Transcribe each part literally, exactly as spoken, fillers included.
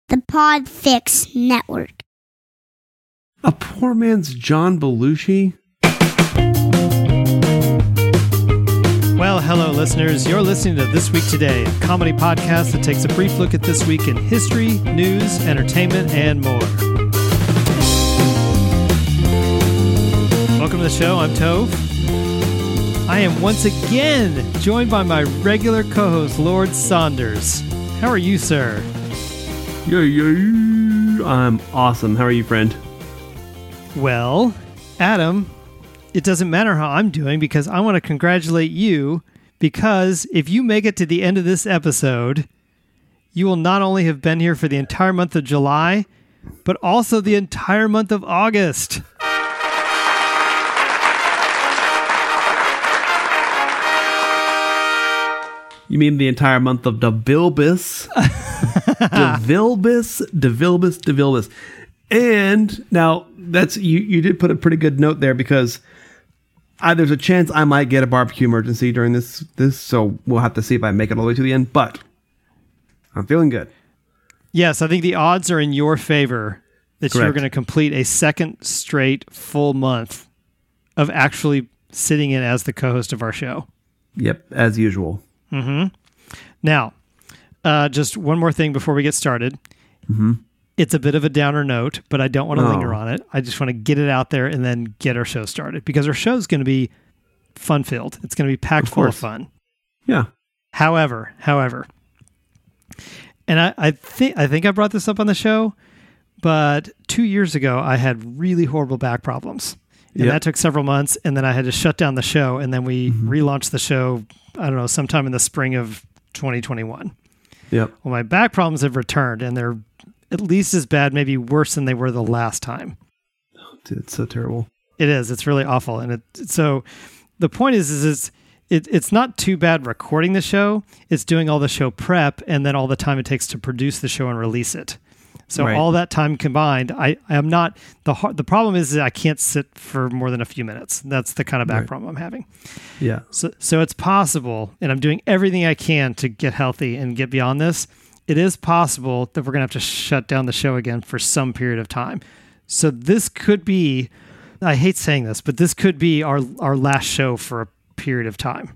the Podfix Network. A poor man's John Belushi? Well, hello, listeners. You're listening to This Week Today, a comedy podcast that takes a brief look at this week in history, news, entertainment, and more. Welcome to the show. I'm Tove. I am once again joined by my regular co-host, Lord Saunders. How are you, sir? Yeah, yeah. I'm awesome. How are you, friend? Well, Adam, it doesn't matter how I'm doing because I want to congratulate you because if you make it to the end of this episode, you will not only have been here for the entire month of July, but also the entire month of August. You mean the entire month of DeVilbus? DeVilbus, DeVilbus, DeVilbus. And now that's you, you did put a pretty good note there because I, there's a chance I might get a barbecue emergency during this, this, so we'll have to see if I make it all the way to the end, but I'm feeling good. Yes, I think the odds are in your favor that Correct. You're going to complete a second straight full month of actually sitting in as the co-host of our show. Yep, as usual. Mm-hmm. Now, uh, just one more thing before we get started. Mm-hmm. It's a bit of a downer note, but I don't want to Oh. linger on it. I just want to get it out there and then get our show started because our show is going to be fun-filled. It's going to be packed Of full of course. fun. Yeah. However, however, and I, I think I think I brought this up on the show, but two years ago I had really horrible back problems. And Yep. that took several months, and then I had to shut down the show, and then we Mm-hmm. relaunched the show, I don't know, sometime in the spring of twenty twenty-one. Yep. Well, my back problems have returned, and they're at least as bad, maybe worse than they were the last time. Dude, it's so terrible. It is. It's really awful. And it, so the point is, is it's, it, it's not too bad recording the show. It's doing all the show prep and then all the time it takes to produce the show and release it. So Right. all that time combined, I, I am not, the har- the problem is that I can't sit for more than a few minutes. That's the kind of back Right. problem I'm having. Yeah. So, so it's possible, and I'm doing everything I can to get healthy and get beyond this. It is possible that we're going to have to shut down the show again for some period of time. So this could be, I hate saying this, but this could be our, our last show for a period of time.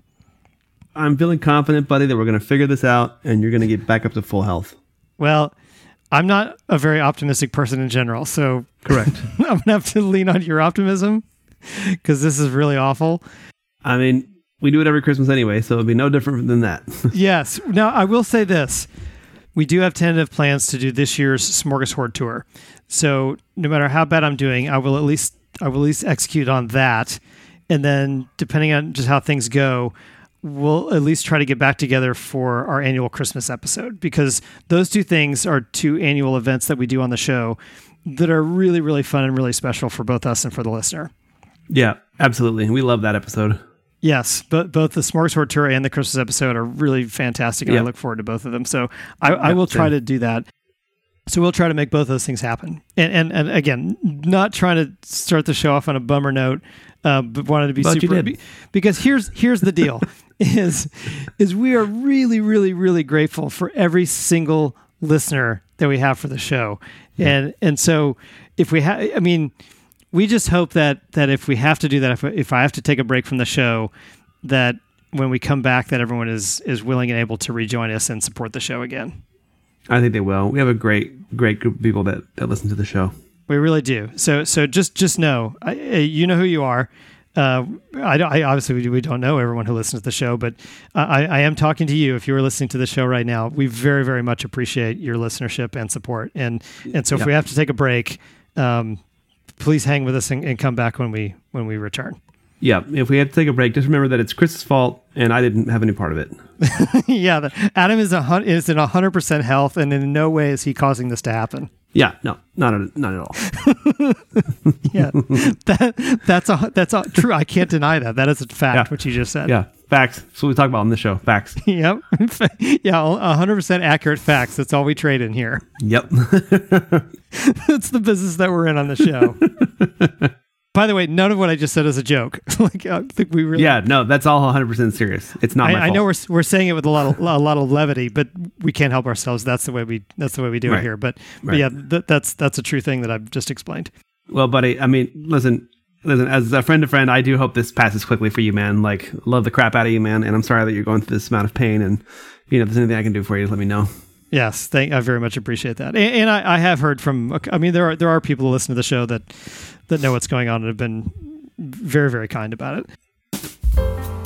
I'm feeling confident, buddy, that we're going to figure this out and you're going to get back up to full health. Well, I'm not a very optimistic person in general, so Correct. I'm going to have to lean on your optimism because this is really awful. I mean, we do it every Christmas anyway, so it'd be no different than that. Yes. Now, I will say this. We do have tentative plans to do this year's Smorgasbord tour. So no matter how bad I'm doing, I will at least I will at least execute on that. And then depending on just how things go, we'll at least try to get back together for our annual Christmas episode because those two things are two annual events that we do on the show that are really, really fun and really special for both us and for the listener. Yeah, absolutely. We love that episode. Yes, but both the Smorgasbord tour and the Christmas episode are really fantastic, and Yep. I look forward to both of them. So I, I Yep, will try same. to do that. So we'll try to make both those things happen. And and, and again, not trying to start the show off on a bummer note, uh, but wanted to be But you super did. because here's here's the deal: is is we are really really really grateful for every single listener that we have for the show, and and so if we have, I mean. We just hope that that if we have to do that, if, if I have to take a break from the show, that when we come back, that everyone is is willing and able to rejoin us and support the show again. I think they will. We have a great, great group of people that, that listen to the show. We really do. So so just just know, I, you know who you are. Uh, I, don't- I obviously we, we don't know everyone who listens to the show, but I, I am talking to you. If you are listening to the show right now, we very very much appreciate your listenership and support. And and so if Yeah. we have to take a break. Um, Please hang with us and, and come back when we when we return. Yeah, if we have to take a break, just remember that it's Chris's fault and I didn't have any part of it. Yeah, the, Adam is a hun- is in a hundred percent health, and in no way is he causing this to happen. Yeah, no, not at, not at all. Yeah, that that's a that's a, true. I can't deny that. That is a fact. Yeah. What you just said. Yeah, facts. That's what we talk about on the show. Facts. Yep. Yeah, a hundred percent accurate facts. That's all we trade in here. Yep. That's the business that we're in on the show. By the way, none of what I just said is a joke. like I think we really. Yeah, no, that's all one hundred percent serious. It's not I, my fault. I know we're we're saying it with a lot of a lot of levity, but we can't help ourselves. That's the way we that's the way we do Right. it here. But, but Right. yeah, th- that's that's a true thing that I've just explained. Well, buddy, I mean, listen, listen. As a friend to friend, I do hope this passes quickly for you, man. Like, love the crap out of you, man. And I'm sorry that you're going through this amount of pain. And you know, if there's anything I can do for you, let me know. Yes, thank. I very much appreciate that, and, and I, I have heard from. I mean, there are there are people who listen to the show that that know what's going on and have been very very kind about it.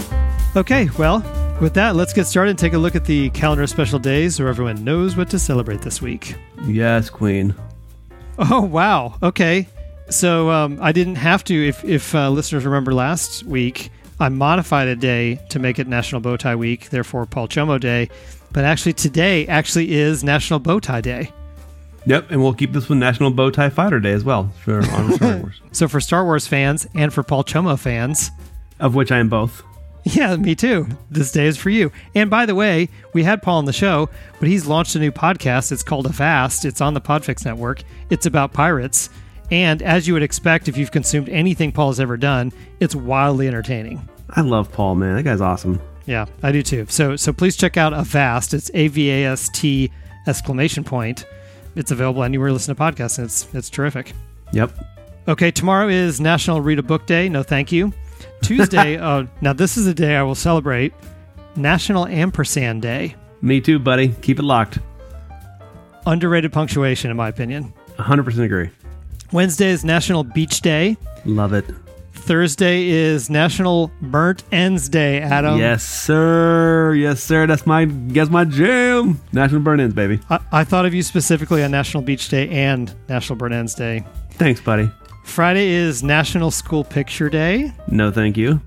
Okay, well, with that, let's get started and take a look at the calendar of special days so everyone knows what to celebrate this week. Yes, Queen. Oh wow! Okay, so um, I didn't have to. If if uh, listeners remember last week, I modified a day to make it National Bowtie Week, therefore Paul Chomo Day. But actually, today actually is National Bowtie Day. Yep, and we'll keep this one National Bowtie Fighter Day as well for on Star Wars, So for Star Wars fans and for Paul Chomo fans, of which I am both. yeah, me too. This day is for you. And by the way, we had Paul on the show, but he's launched a new podcast. It's called Avast. It's on the Podfix Network. It's about pirates. And as you would expect, if you've consumed anything Paul has ever done, it's wildly entertaining. I love Paul, man. That guy's awesome. Yeah, I do too. So so please check out Avast. It's A V A S T exclamation point. It's available anywhere you listen to podcasts, and it's it's terrific. Yep. Okay, tomorrow is National Read a Book Day. No, thank you. Tuesday, oh, now this is a day I will celebrate. National Ampersand Day. Me too, buddy. Keep it locked. Underrated punctuation, in my opinion. one hundred percent agree. Wednesday is National Beach Day. Love it. Thursday is National Burnt Ends Day, Adam. Yes, sir. Yes, sir. That's my that's my jam. National Burn Ends, baby. I, I thought of you specifically on National Beach Day and National Burnt Ends Day. Thanks, buddy. Friday is National School Picture Day. No, thank you.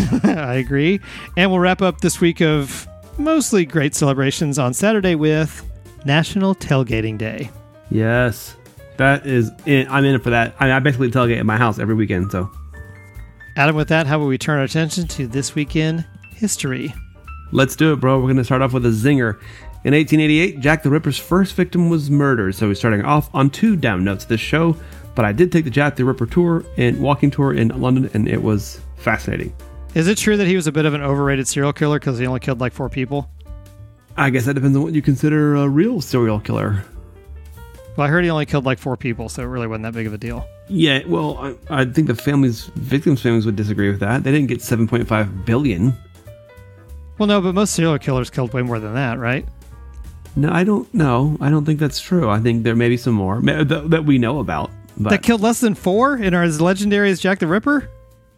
I agree. And we'll wrap up this week of mostly great celebrations on Saturday with National Tailgating Day. Yes. That is in, I'm in it for that. I, I basically tailgate at my house every weekend, so. Adam, with that, how about we turn our attention to this week in history? Let's do it, bro. We're going to start off with a zinger. In eighteen eighty-eight, Jack the Ripper's first victim was murdered, so we're starting off on two down notes this show, but I did take the Jack the Ripper tour and walking tour in London, and it was fascinating. Is it true that he was a bit of an overrated serial killer because he only killed like four people? I guess that depends on what you consider a real serial killer. Well, I heard he only killed like four people, so it really wasn't that big of a deal. Yeah, well, I, I think the families, victims' families would disagree with that. They didn't get seven point five billion. Well, no, but most serial killers killed way more than that, right? No, I don't know. I don't think that's true. I think there may be some more that, that we know about. But. That killed less than four and are as legendary as Jack the Ripper?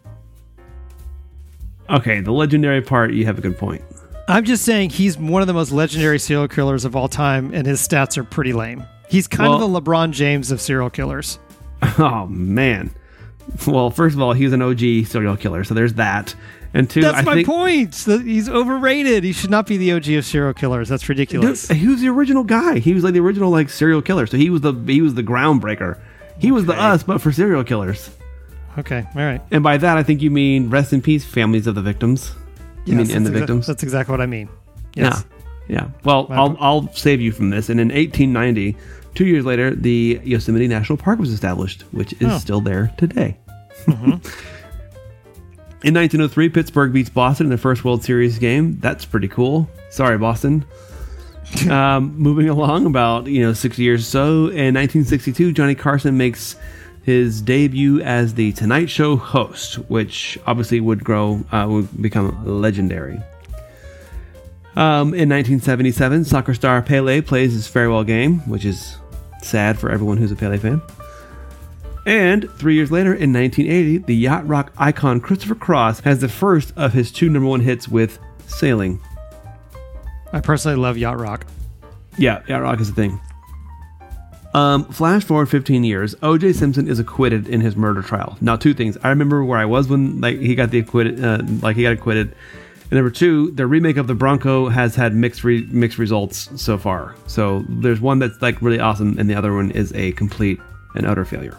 Okay, the legendary part, you have a good point. I'm just saying he's one of the most legendary serial killers of all time, and his stats are pretty lame. He's kind well, of the LeBron James of serial killers. Oh, man. Well, first of all, he's an O G serial killer, so there's that. And two, That's I my think, point. He's overrated. He should not be the O G of serial killers. That's ridiculous. Dude, he was the original guy. He was like the original like serial killer. So he was the he was the groundbreaker. He was okay. the us, but for serial killers. Okay, all right. And by that, I think you mean rest in peace, families of the victims. You yes, mean and the exa- victims? That's exactly what I mean. Yes. Yeah. Yeah. Well, My I'll I'll save you from this. And in eighteen ninety, two years later, the Yosemite National Park was established, which is oh. still there today. Mm-hmm. In nineteen oh three, Pittsburgh beats Boston in the first World Series game. That's pretty cool. Sorry, Boston. um, moving along about, you know, six years or so. In nineteen sixty-two, Johnny Carson makes his debut as the Tonight Show host, which obviously would grow, uh, would become legendary. Um, in nineteen seventy-seven, soccer star Pele plays his farewell game, which is sad for everyone who's a Pele fan. And three years later, in nineteen eighty, the yacht rock icon Christopher Cross has the first of his two number one hits with Sailing. I personally love yacht rock. Yeah, yacht rock is a thing. Um, flash forward fifteen years, O J Simpson is acquitted in his murder trial. Now, two things. I remember where I was when like he got the acquitted, uh, like he got acquitted. And number two, the remake of the Bronco has had mixed re- mixed results so far. So there's one that's like really awesome, and the other one is a complete and utter failure.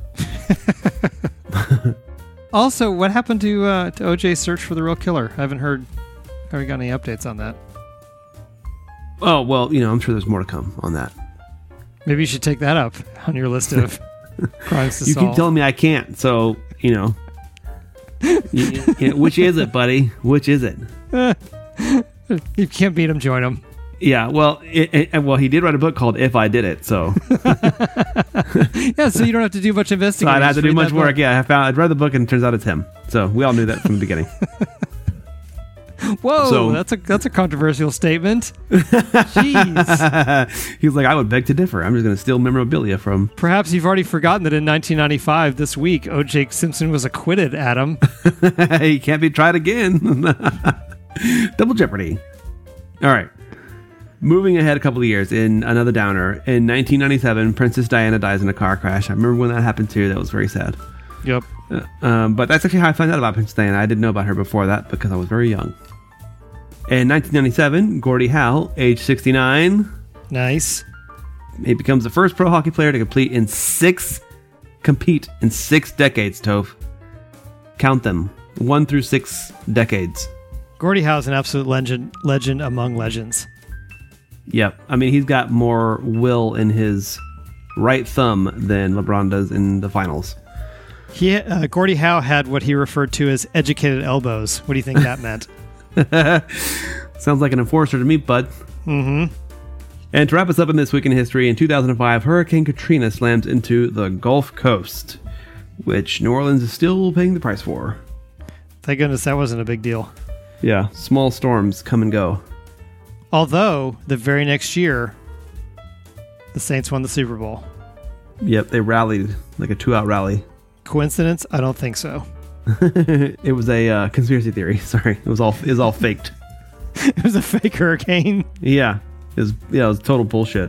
Also, what happened to uh, to O J's search for the real killer? I haven't heard. Haven't got any updates on that. Oh well, you know, I'm sure there's more to come on that. Maybe you should take that up on your list of crimes to you solve. keep telling me I can't, so You know, you, you know, which is it, buddy? Which is it? You can't beat him, join him. Yeah, well, it, it, well, he did write a book called "If I Did It," so yeah, so you don't have to do much so investigating. I'd have to Just do read much that work. book. Yeah, I found I'd read the book, and it turns out it's him. So we all knew that from the beginning. Whoa, So- that's a that's a controversial statement. Jeez. He's like, I would beg to differ. I'm just going to steal memorabilia from. Perhaps you've already forgotten that in nineteen ninety-five, this week, O J Simpson was acquitted, Adam. He can't be tried again. Double jeopardy. All right. Moving ahead a couple of years in another downer. In nineteen ninety-seven, Princess Diana dies in a car crash. I remember when that happened too. That was very sad. Yep. Uh, um, but that's actually how I found out about Princess Diana. I didn't know about her before that because I was very young. In nineteen ninety-seven, Gordie Howe, age sixty-nine, Nice. he becomes the first pro hockey player to complete in six compete in six decades. Toph, count them, one through six decades. Gordie Howe's an absolute legend, legend among legends. Yep, I mean he's got more will in his right thumb than LeBron does in the finals. He, uh, Gordie Howe had what he referred to as educated elbows. What do you think that meant? Sounds like an enforcer to me, bud. Mm-hmm. And to wrap us up in This Week in History, in two thousand five, Hurricane Katrina slams into the Gulf Coast, which New Orleans is still paying the price for. Thank goodness that wasn't a big deal. Yeah, small storms come and go. Although, the very next year, the Saints won the Super Bowl. Yep, they rallied like a two-out rally. Coincidence? I don't think so. It was a uh, conspiracy theory. Sorry, it was all it was all faked. It was a fake hurricane. Yeah, it was yeah, it was total bullshit.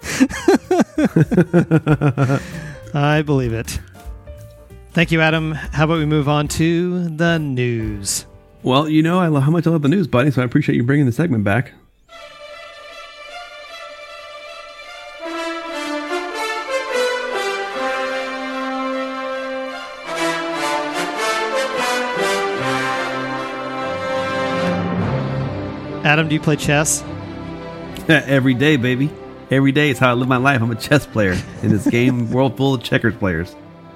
I believe it. Thank you, Adam. How about we move on to the news? Well, you know I love how much I love the news, buddy. So I appreciate you bringing the segment back. Adam, do you play chess? Every day, baby. Every day is how I live my life. I'm a chess player in this game world full of checkers players.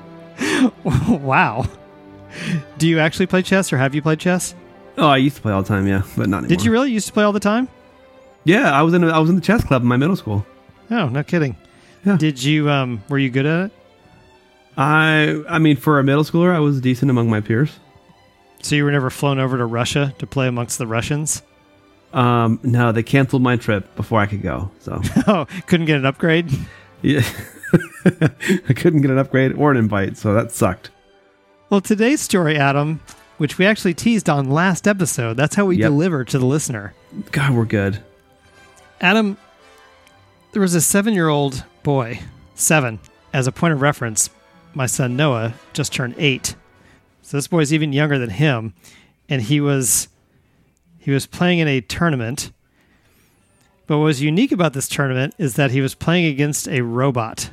Wow. Do you actually play chess, or have you played chess? Oh, I used to play all the time, yeah, but not anymore. Did you really used to play all the time? Yeah, I was in a, I was in the chess club in my middle school. Oh, no kidding. Yeah. Did you? Um, were you good at it? I I mean, for a middle schooler, I was decent among my peers. So you were never flown over to Russia to play amongst the Russians? Um, no, they canceled my trip before I could go. So Oh, couldn't get an upgrade? yeah, I couldn't get an upgrade or an invite, so that sucked. Well, today's story, Adam, which we actually teased on last episode, that's how we Yep. deliver to the listener. God, we're good. Adam, there was a seven-year-old boy, seven. As a point of reference, my son Noah just turned eight. So this boy's even younger than him, and he was he was playing in a tournament. But what was unique about this tournament is that he was playing against a robot.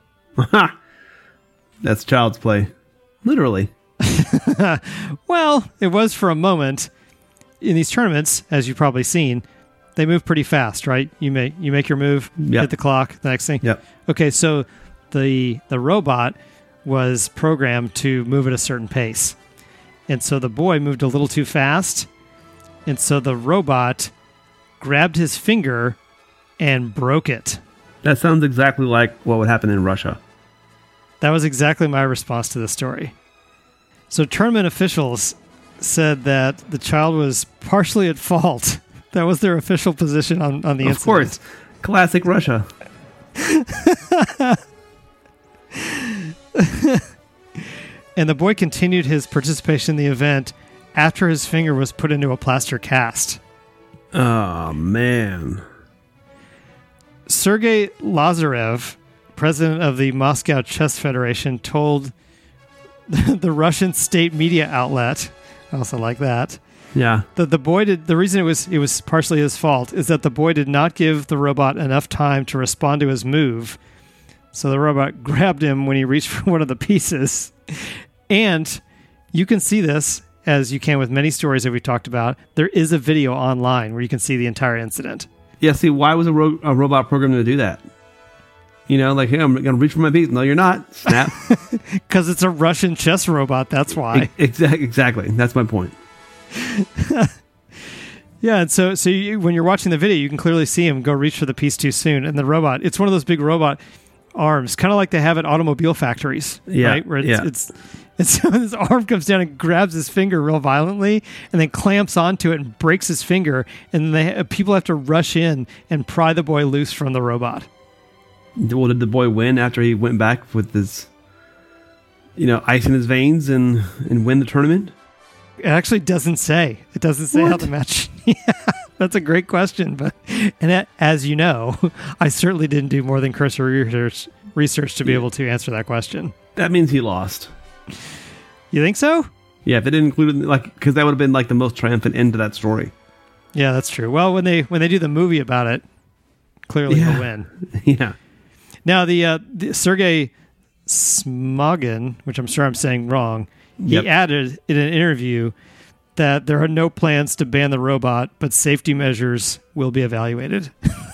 That's child's play, literally. Well, it was for a moment. In these tournaments, as you've probably seen, they move pretty fast, right? You make you make your move, Yep. hit the clock, the next thing. Yep. Okay, so the the robot was programmed to move at a certain pace. And so the boy moved a little too fast. And so the robot grabbed his finger and broke it. That sounds exactly like what would happen in Russia. That was exactly my response to the story. So tournament officials said that the child was partially at fault. That was their official position on, on the Of incident. course, classic Russia. And the boy continued his participation in the event after his finger was put into a plaster cast. Oh man. Sergei Lazarev, president of the Moscow Chess Federation, told the Russian state media outlet, I also like that, Yeah. that the boy did, the reason it was it was partially his fault is that the boy did not give the robot enough time to respond to his move. So the robot grabbed him when he reached for one of the pieces. And you can see this, as you can with many stories that we talked about. There is a video online where you can see the entire incident. Yeah. See, why was a, ro- a robot programmed to do that? You know, like, hey, I'm going to reach for my piece. No, you're not. Snap. Because it's a Russian chess robot. That's why. Exactly. Exactly. That's my point. Yeah, and so so you, when you're watching the video, you can clearly see him go reach for the piece too soon. And the robot, it's one of those big robot arms, kind of like they have at automobile factories, yeah, right? Where it's, yeah. it's, it's so his arm comes down and grabs his finger real violently and then clamps onto it and breaks his finger. And they, people have to rush in and pry the boy loose from the robot. Well, did the boy win after he went back with his, you know, ice in his veins and, and win the tournament? It actually doesn't say. It doesn't say What? how the match. Yeah, that's a great question. But and that, as you know, I certainly didn't do more than cursory research, research to be Yeah. able to answer that question. That means he lost. You think so? Yeah, if they didn't include it, like, because that would have been like the most triumphant end to that story. Yeah, that's true. Well, when they when they do the movie about it, clearly Yeah. he'll win. Yeah. Now the, uh, the Sergei Smogin, which I'm sure I'm saying wrong, he Yep. added in an interview that there are no plans to ban the robot, but safety measures will be evaluated.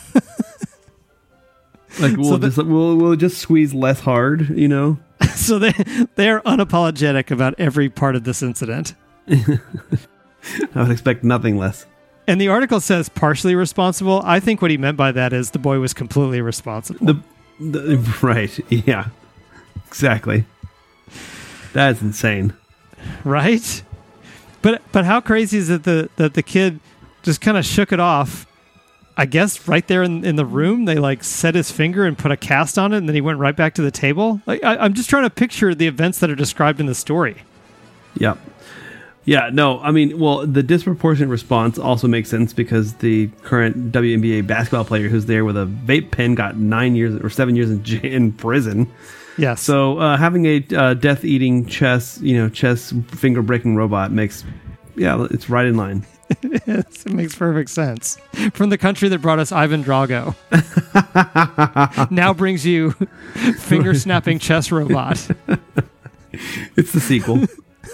Like, we'll, So the- just, we'll, we'll just squeeze less hard, you know? So they they are unapologetic about every part of this incident. I would expect nothing less. And the article says partially responsible. I think what he meant by that is the boy was completely responsible. The, the Right. Yeah. Exactly. That's insane. Right? But but how crazy is it that, that the kid just kind of shook it off? I guess right there in, in the room, they like set his finger and put a cast on it, and then he went right back to the table. Like I, I'm just trying to picture the events that are described in the story. Yeah. Yeah, no, I mean, well, the disproportionate response also makes sense because the current W N B A basketball player who's there with a vape pen got nine years or seven years in, j- in prison. Yes. So uh, having a uh, death-eating chess, you know, chess finger-breaking robot makes, yeah, it's right in line. Yes, it makes perfect sense. From the country that brought us Ivan Drago, now brings you finger-snapping chess robot. It's the sequel.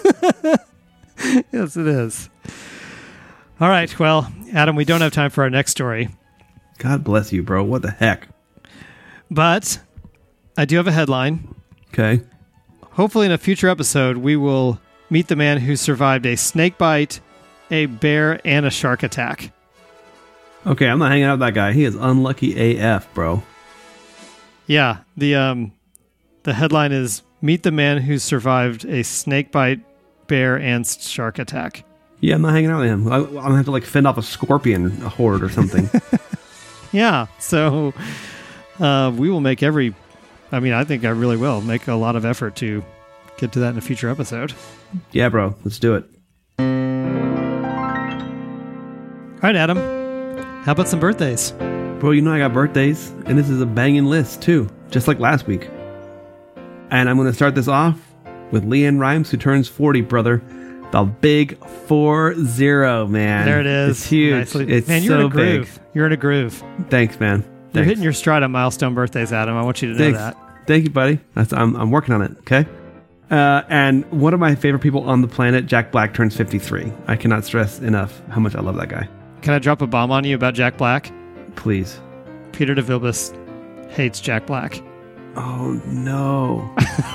Yes, it is. All right. Well, Adam, we don't have time for our next story, God bless you, bro. What the heck? but I do have a headline. Okay. Hopefully, in a future episode, we will meet the man who survived a snake bite, a bear, and a shark attack. Okay, I'm not hanging out with that guy. He is unlucky A F, bro. Yeah. The um, the headline is "Meet the man who survived a snake bite, bear, and shark attack." Yeah, I'm not hanging out with him. I, I'm going to have to, like, fend off a scorpion horde or something. Yeah. So uh, we will make every. I mean, I think I really will make a lot of effort to get to that in a future episode. Yeah, bro. Let's do it. All right, Adam. How about some birthdays? Bro, you know I got birthdays, and this is a banging list, too, just like last week. And I'm going to start this off with Leanne Rimes, who turns forty, brother. The big four zero, man. There it is. It's huge. Nicely- It's man, you're so in a groove. big. You're in a groove. Thanks, man. You're Thanks. hitting your stride on milestone birthdays, Adam. I want you to know Thanks. that. Thank you, buddy. That's, I'm, I'm working on it, okay? Uh, and one of my favorite people on the planet, Jack Black, turns fifty-three. I cannot stress enough how much I love that guy. Can I drop a bomb on you about Jack Black? Please. Peter DeVilbiss hates Jack Black. Oh, no.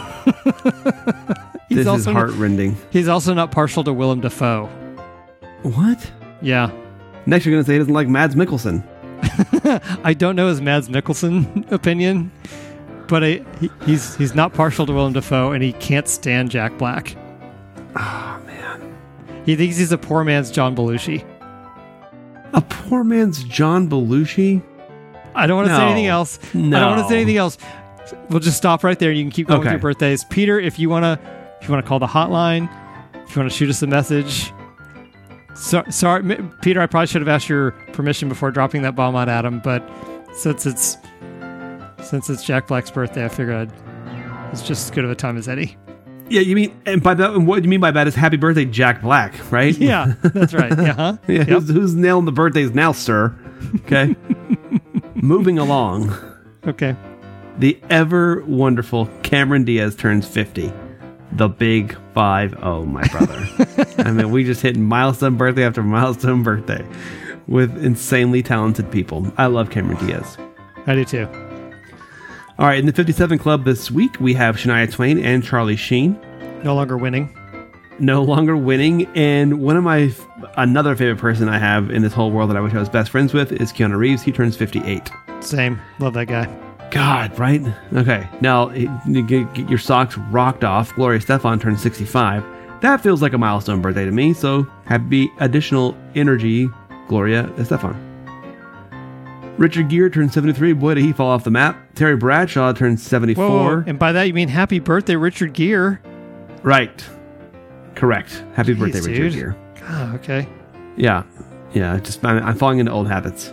He's This is also heartrending. he's also not partial to Willem Dafoe. What? Yeah. Next, you're going to say he doesn't like Mads Mikkelsen. I don't know his Mads Mikkelsen opinion, but I, he, he's he's not partial to Willem Dafoe, and he can't stand Jack Black. Oh, man. He thinks he's a poor man's John Belushi. A poor man's John Belushi? I don't want to say No. anything else. No. I don't want to say anything else. We'll just stop right there. You can keep going with Okay. your birthdays. Peter, if you want to if you want to call the hotline, if you want to shoot us a message. So, sorry, M- Peter, I probably should have asked your permission before dropping that bomb on Adam, but since it's since it's Jack Black's birthday, I figured I'd, it's just as good of a time as any. Yeah, you mean, and by that, and what you mean by that is happy birthday, Jack Black, right? Yeah, that's right. Yeah, huh? Yeah, Yep. who's, who's nailing the birthdays now, sir? Okay. Moving along. Okay. The ever wonderful Cameron Diaz turns fifty. The big five oh, my brother. I mean, we just hit milestone birthday after milestone birthday with insanely talented people. I love Cameron Diaz. I do too. All right, in the fifty-seven Club this week, we have Shania Twain and Charlie Sheen. No longer winning. No longer winning. And one of my, another favorite person I have in this whole world that I wish I was best friends with is Keanu Reeves. He turns fifty-eight. Same. Love that guy. God, right? Okay, now you get, get your socks rocked off. Gloria Estefan turns sixty-five. That feels like a milestone birthday to me, so happy additional energy, Gloria Estefan. Richard Gere turns seventy-three. Boy, did he fall off the map. Terry Bradshaw turns seventy-four. Whoa, and by that you mean happy birthday, Richard Gere. Right. Correct. Happy Jeez, birthday, dude. Richard Gere. Oh, okay. Yeah. Yeah, just I'm, I'm falling into old habits.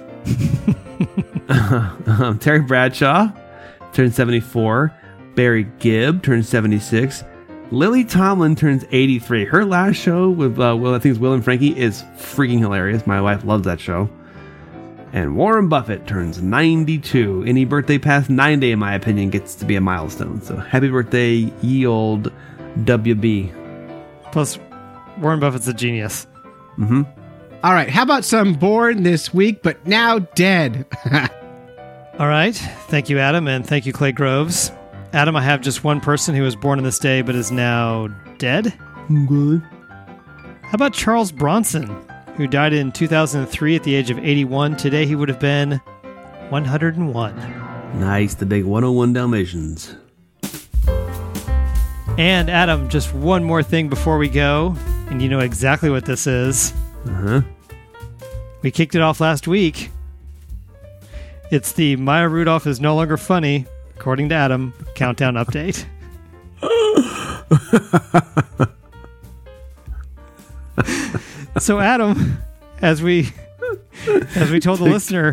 um, Terry Bradshaw turns seventy-four. Barry Gibb turns seventy-six. Lily Tomlin turns eighty-three. Her last show with uh, Will, I think it's Will and Frankie, is freaking hilarious. My wife loves that show. And Warren Buffett turns ninety-two. Any birthday past ninety, in my opinion, gets to be a milestone. So happy birthday, ye old W B. Plus, Warren Buffett's a genius. Mm-hmm. All right, how about some born this week, but now dead? All right. Thank you, Adam, and thank you, Clay Groves. Adam, I have just one person who was born on this day but is now dead. Good. How about Charles Bronson, who died in two thousand three at the age of eighty-one? Today he would have been one hundred one. Nice, the big one oh one Dalmatians. And Adam, just one more thing before we go, and you know exactly what this is. Uh-huh. We kicked it off last week. It's the Maya Rudolph is no longer funny, according to Adam, countdown update. So Adam, as we as we told the listener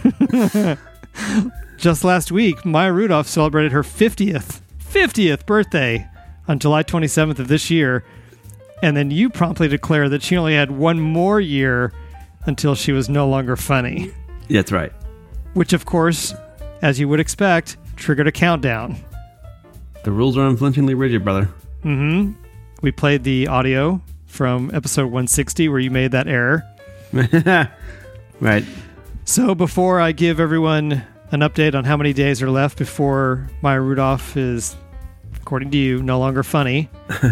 just last week, Maya Rudolph celebrated her fiftieth fiftieth birthday on July twenty-seventh of this year. And then you promptly declared that she only had one more year until she was no longer funny. That's right. Which, of course, as you would expect, triggered a countdown. The rules are unflinchingly rigid, brother. Mm-hmm. We played the audio from episode one sixty where you made that error. Right. So before I give everyone an update on how many days are left before Maya Rudolph is, according to you, no longer funny,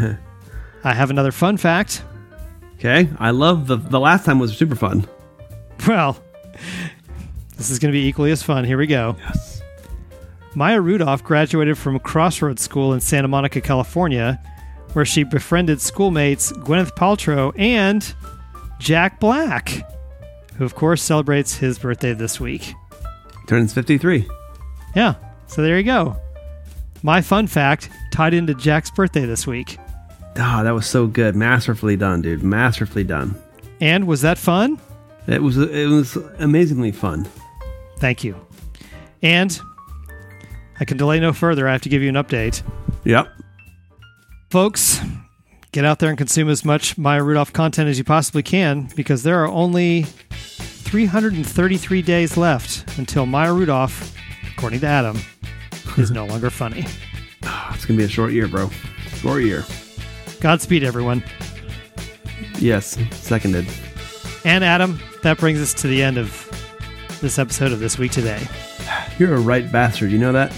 I have another fun fact. Okay. I love the the last time was super fun. Well, this is going to be equally as fun. Here we go. Yes. Maya Rudolph graduated from Crossroads School in Santa Monica, California, where she befriended schoolmates Gwyneth Paltrow and Jack Black, who, of course, celebrates his birthday this week. Turns fifty-three. Yeah, so there you go. My fun fact tied into Jack's birthday this week. Ah, oh, that was so good. Masterfully done, dude. Masterfully done. And was that fun? It was it was amazingly fun. Thank you. And I can delay no further. I have to give you an update. Yep. Folks, get out there and consume as much Maya Rudolph content as you possibly can, because there are only three hundred thirty-three days left until Maya Rudolph, according to Adam, is no longer funny. Oh, it's going to be a short year, bro. Short year. Godspeed, everyone. Yes, seconded. And Adam, that brings us to the end of this episode of This Week Today. You're a right bastard, you know that?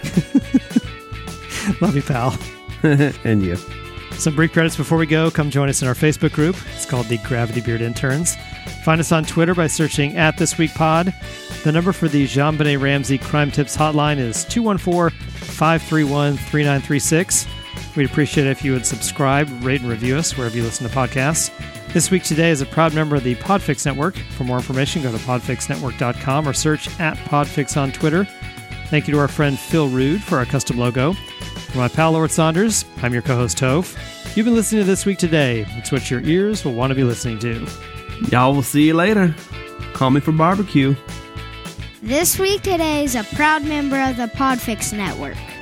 Love you, pal. And you. Some brief credits before we go. Come join us in our Facebook group. It's called the Gravity Beard Interns. Find us on Twitter by searching at This Week Pod. The number for the JonBenet Ramsey Crime Tips Hotline is two one four, five three one, three nine three six. We'd appreciate it if you would subscribe, rate, and review us wherever you listen to podcasts. This Week Today is a proud member of the Podfix Network. For more information, go to podfix network dot com or search at Podfix on Twitter. Thank you to our friend Phil Rude for our custom logo. For my pal Lord Saunders, I'm your co-host Toph. You've been listening to This Week Today. It's what your ears will want to be listening to. Y'all will see you later. Call me for barbecue. This Week Today is a proud member of the Podfix Network.